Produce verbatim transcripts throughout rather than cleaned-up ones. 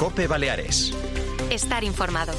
COPE Baleares. Estar informado.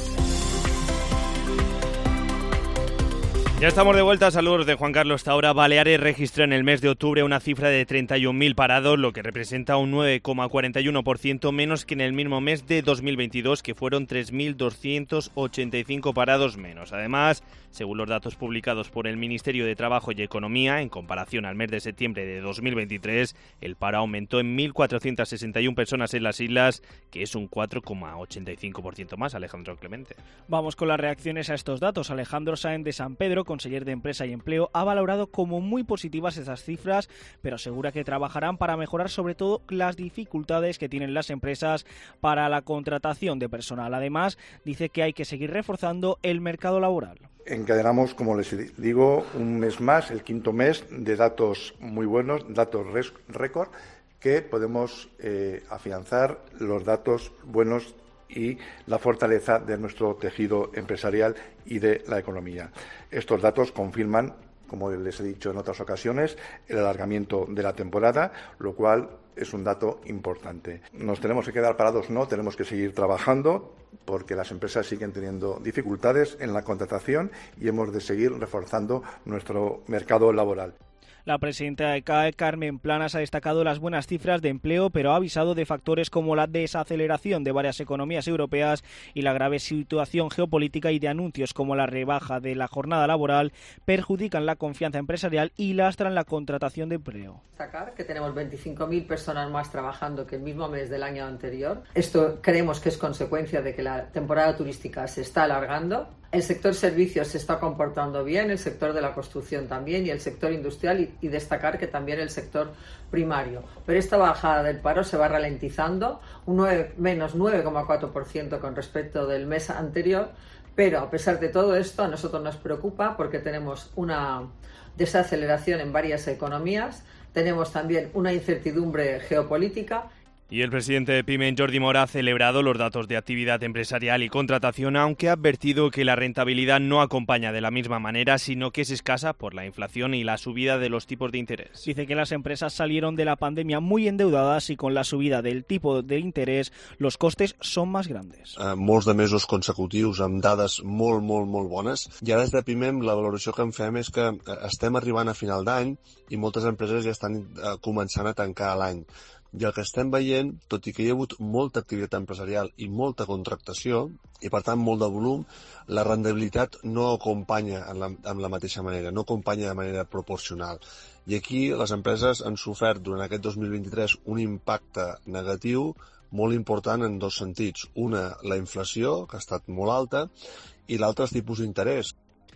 Ya estamos de vuelta. Saludos de Juan Carlos Taura. Baleares registró en el mes de octubre una cifra de treinta y un mil parados, lo que representa un nueve coma cuarenta y uno por ciento menos que en el mismo mes de dos mil veintidós, que fueron tres mil doscientos ochenta y cinco parados menos. Además, según los datos publicados por el Ministerio de Trabajo y Economía, en comparación al mes de septiembre de dos mil veintitrés, el paro aumentó en mil cuatrocientas sesenta y una personas en las islas, que es un cuatro coma ochenta y cinco por ciento más. Alejandro Clemente. Vamos con las reacciones a estos datos. Alejandro Sáenz de San Pedro, conseller de Empresa y Empleo, ha valorado como muy positivas esas cifras, pero asegura que trabajarán para mejorar sobre todo las dificultades que tienen las empresas para la contratación de personal. Además, dice que hay que seguir reforzando el mercado laboral. Encadenamos, como les digo, un mes más, el quinto mes, de datos muy buenos, datos récord, que podemos eh, afianzar los datos buenos y la fortaleza de nuestro tejido empresarial y de la economía. Estos datos confirman, como les he dicho en otras ocasiones, el alargamiento de la temporada, lo cual es un dato importante. ¿Nos tenemos que quedar parados? No, tenemos que seguir trabajando porque las empresas siguen teniendo dificultades en la contratación y hemos de seguir reforzando nuestro mercado laboral. La presidenta de C A E, Carmen Planas, ha destacado las buenas cifras de empleo, pero ha avisado de factores como la desaceleración de varias economías europeas y la grave situación geopolítica, y de anuncios como la rebaja de la jornada laboral perjudican la confianza empresarial y lastran la contratación de empleo. Destacar que tenemos veinticinco mil personas más trabajando que el mismo mes del año anterior. Esto creemos que es consecuencia de que la temporada turística se está alargando. El sector servicios se está comportando bien, el sector de la construcción también y el sector industrial, y, y destacar que también el sector primario. Pero esta bajada del paro se va ralentizando, un nueve, menos nueve coma cuatro por ciento con respecto del mes anterior, pero a pesar de todo esto a nosotros nos preocupa porque tenemos una desaceleración en varias economías, tenemos también una incertidumbre geopolítica. Y el presidente de PYME, Jordi Mora, ha celebrado los datos de actividad empresarial y contratación, aunque ha advertido que la rentabilidad no acompaña de la misma manera, sino que es escasa por la inflación y la subida de los tipos de interés. Dice que las empresas salieron de la pandemia muy endeudadas y con la subida del tipo de interés los costes son más grandes. Eh, molts de mesos consecutius amb dades molt, molt, molt bones. I ara des de PYME la valoració que en fem és que estem arribant a final d'any i moltes empreses ja estan eh, començant a tancar l'any. I el que estem veient, tot i que hi ha hagut molta activitat empresarial i molta contractació, i per tant molt de volum, la rendibilitat no acompanya en la, en la mateixa manera, no acompanya de manera proporcional. I aquí les empreses han sofert durant aquest dos mil vint-i-tres un impacte negatiu molt important en dos sentits. Una, la inflació, que ha estat molt alta, i l'altre, els tipus d'interès.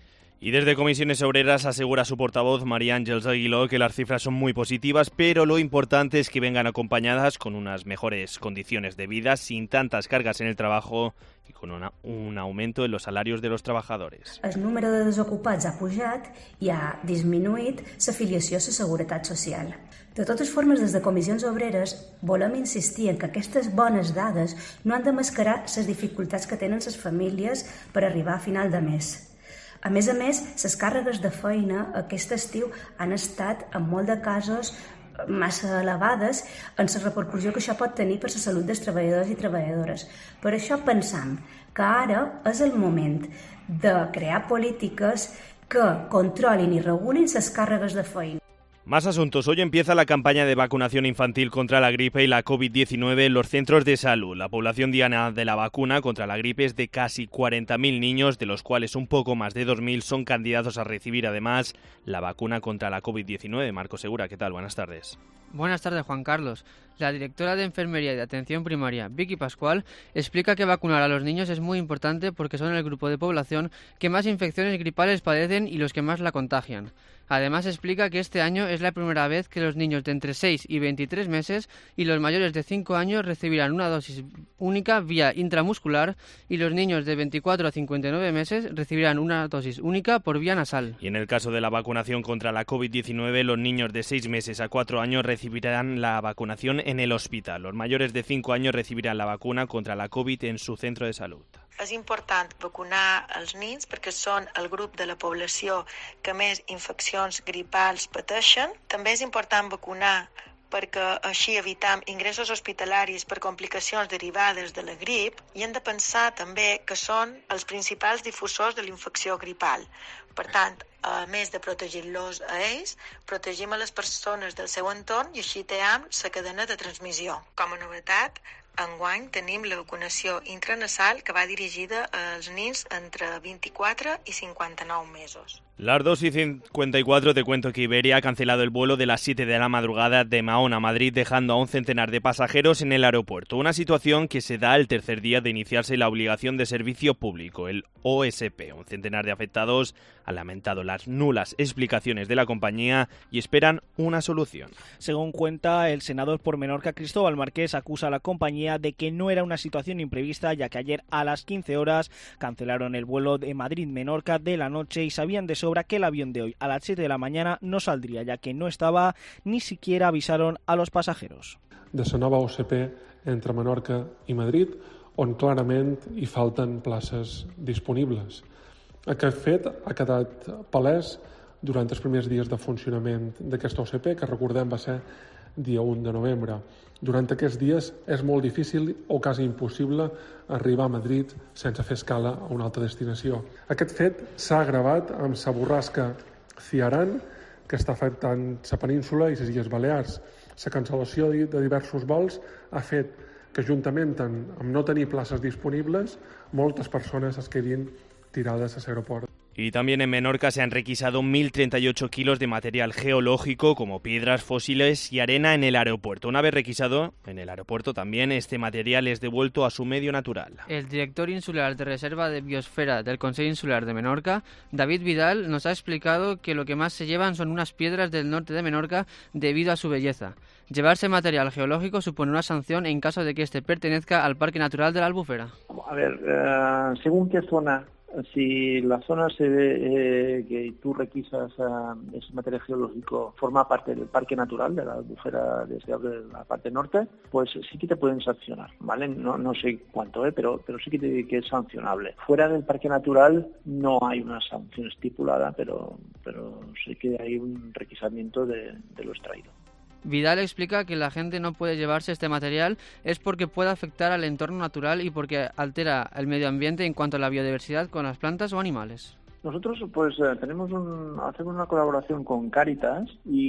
Y desde Comisiones Obreras asegura su portavoz María Ángeles Aguiló que las cifras son muy positivas, pero lo importante es que vengan acompañadas con unas mejores condiciones de vida, sin tantas cargas en el trabajo y con una, un aumento en los salarios de los trabajadores. El número de desocupats ha pujat i ha disminuït l'afiliació a la Seguretat Social. De totes formes, des de Comissions Obreres volem insistir en que aquestes bones dades no han de mascarar les dificultats que tenen les famílies per arribar a final de mes. A més a més, les càrregues de feina aquest estiu han estat, en molt de casos, massa elevades en la repercussió que això pot tenir per la salut dels treballadors i treballadores. Per això pensam que ara és el moment de crear polítiques que controlin i regulin les càrregues de feina. Más asuntos. Hoy empieza la campaña de vacunación infantil contra la gripe y la COVID diecinueve en los centros de salud. La población diana de la vacuna contra la gripe es de casi cuarenta mil niños, de los cuales un poco más de dos mil son candidatos a recibir además la vacuna contra la COVID diecinueve. Marco Segura, ¿qué tal? Buenas tardes. Buenas tardes, Juan Carlos. La directora de Enfermería y de Atención Primaria, Vicky Pascual, explica que vacunar a los niños es muy importante porque son el grupo de población que más infecciones gripales padecen y los que más la contagian. Además, explica que este año es la primera vez que los niños de entre seis y veintitrés meses y los mayores de cinco años recibirán una dosis única vía intramuscular y los niños de veinticuatro a cincuenta y nueve meses recibirán una dosis única por vía nasal. Y en el caso de la vacunación contra la COVID diecinueve, los niños de seis meses a cuatro años recibirán la vacunación en el hospital. Los mayores de cinco años recibirán la vacuna contra la COVID en su centro de salud. És important vacunar els nens perquè són el grup de la població que més infeccions gripals pateixen. També és important vacunar perquè així evitam ingressos hospitalaris per complicacions derivades de la grip, i hem de pensar també que són els principals difusors de la infecció gripal. Per tant, a més de protegir-los a ells, protegim a les persones del seu entorn i així team la cadena de transmissió. Com a novetat, enguany tenim la vacunació intranasal que va dirigida als nens entre veinticuatro y cincuenta y nueve mesos. Las dos y cincuenta y cuatro te cuento que Iberia ha cancelado el vuelo de las siete de la madrugada de Mahón a Madrid, dejando a un centenar de pasajeros en el aeropuerto. Una situación que se da el tercer día de iniciarse la obligación de servicio público, el O S P. Un centenar de afectados han lamentado las nulas explicaciones de la compañía y esperan una solución. Según cuenta el senador por Menorca, Cristóbal Marqués, acusa a la compañía de que no era una situación imprevista, ya que ayer a las quince horas cancelaron el vuelo de Madrid-Menorca de la noche y sabían de sobra que el avión de hoy a las siete de la mañana no saldría, ya que no estaba, ni siquiera avisaron a los pasajeros. De la nova O S P entre Menorca i Madrid, on clarament hi falten places disponibles. Aquest fet ha quedat palès durant els primers dies de funcionament d'aquesta O S P, que recordem va ser dia u de novembre. Durant aquests dies és molt difícil o quasi impossible arribar a Madrid sense fer escala a una altra destinació. Aquest fet s'ha agravat amb la borrasca Ciarán, que està afectant la península i les Illes Balears. La cancel·lació de diversos vols ha fet que, juntament amb no tenir places disponibles, moltes persones es quedin tirades a l'aeroport. Y también en Menorca se han requisado mil treinta y ocho kilos de material geológico como piedras, fósiles y arena en el aeropuerto. Una vez requisado en el aeropuerto también, este material es devuelto a su medio natural. El director insular de Reserva de Biosfera del Consejo Insular de Menorca, David Vidal, nos ha explicado que lo que más se llevan son unas piedras del norte de Menorca debido a su belleza. Llevarse material geológico supone una sanción en caso de que este pertenezca al Parque Natural de la Albufera. A ver, uh, según qué zona. Si la zona se ve eh, que tú requisas uh, ese material geológico forma parte del parque natural de la Albufera de la parte norte, pues sí que te pueden sancionar, ¿vale? No, no sé cuánto, ¿eh? pero, pero sí que, te, que es sancionable. Fuera del parque natural no hay una sanción estipulada, pero, pero sí que hay un requisamiento de, de lo extraído. Vidal explica que la gente no puede llevarse este material es porque puede afectar al entorno natural y porque altera el medio ambiente en cuanto a la biodiversidad con las plantas o animales. Nosotros pues eh, tenemos un, hacemos una colaboración con Cáritas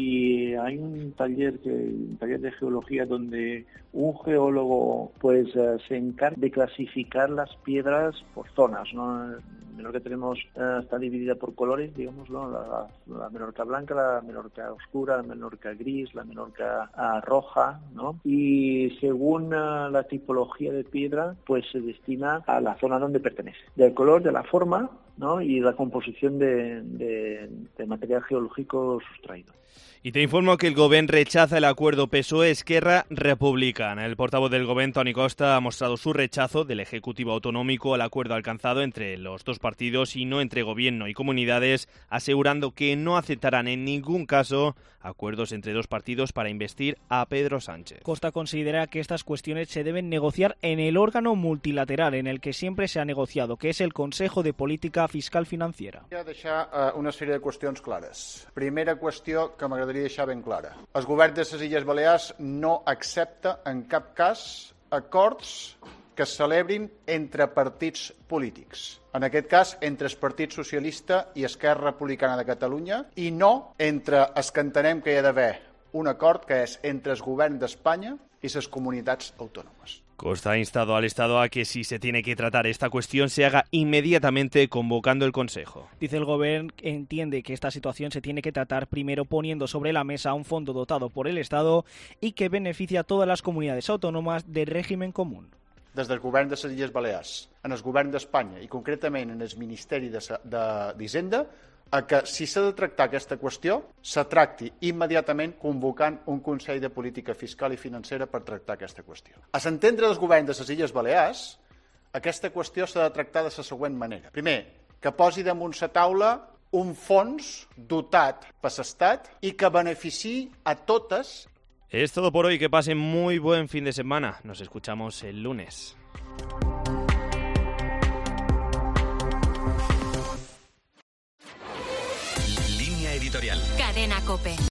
y hay un taller que un taller de geología donde un geólogo pues eh, se encarga de clasificar las piedras por zonas, ¿no? Menorca tenemos eh, está dividida por colores, digamos, ¿no? La, la Menorca blanca, la Menorca oscura, la Menorca gris, la Menorca uh, roja, ¿no? Y según uh, la tipología de piedra, pues se destina a la zona donde pertenece, del color, de la forma, ¿no? Y la composición de, de, de material geológico sustraído. Y te informo que el Govern rechaza el acuerdo P S O E-Esquerra Republicana. El portavoz del Govern, Toni Costa, ha mostrado su rechazo del Ejecutivo Autonómico al acuerdo alcanzado entre los dos partidos y no entre Gobierno y comunidades, asegurando que no aceptarán en ningún caso acuerdos entre dos partidos para investir a Pedro Sánchez. Costa considera que estas cuestiones se deben negociar en el órgano multilateral en el que siempre se ha negociado, que es el Consejo de Política Fiscal Financiera. Voy a deixar uh, una sèrie de qüestions clares. Primera qüestió que m'agradaria deixar ben clara. El govern de les Illes Balears no accepta en cap cas acords que es celebrin entre partits polítics. En aquest cas, entre el Partit Socialista i Esquerra Republicana de Catalunya, i no entre els que entenem que hi ha d'haver un acord que és entre el govern d'Espanya y las comunidades autónomas. Costa ha instado al Estado a que si se tiene que tratar esta cuestión se haga inmediatamente convocando el Consejo. Dice el Gobierno que entiende que esta situación se tiene que tratar primero poniendo sobre la mesa un fondo dotado por el Estado y que beneficia a todas las comunidades autónomas del régimen común. Des del govern de les Illes Balears, en el govern d'Espanya i concretament en el Ministeri d'Hisenda, a que si s'ha de tractar aquesta qüestió, se tracti immediatament convocant un Consell de Política Fiscal i Financera per tractar aquesta qüestió. A s'entendre dels governs de les Illes Balears, aquesta qüestió s'ha de tractar de la següent manera. Primer, que posi damunt la taula un fons dotat per l'Estat i que beneficiï a totes. Es todo por hoy, que pasen muy buen fin de semana. Nos escuchamos el lunes. Línea editorial. Cadena COPE.